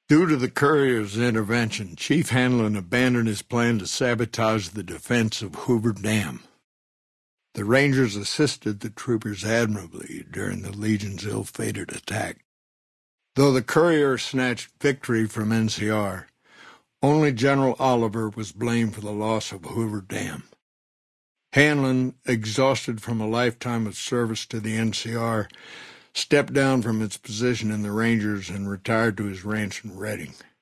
Due to the courier's intervention, Chief Hanlon abandoned his plan to sabotage the defense of Hoover Dam. The Rangers assisted the troopers admirably during the Legion's ill-fated attack. Though the courier snatched victory from NCR, only General Oliver was blamed for the loss of Hoover Dam. Hanlon, exhausted from a lifetime of service to the NCR, stepped down from its position in the Rangers and retired to his ranch in Reading.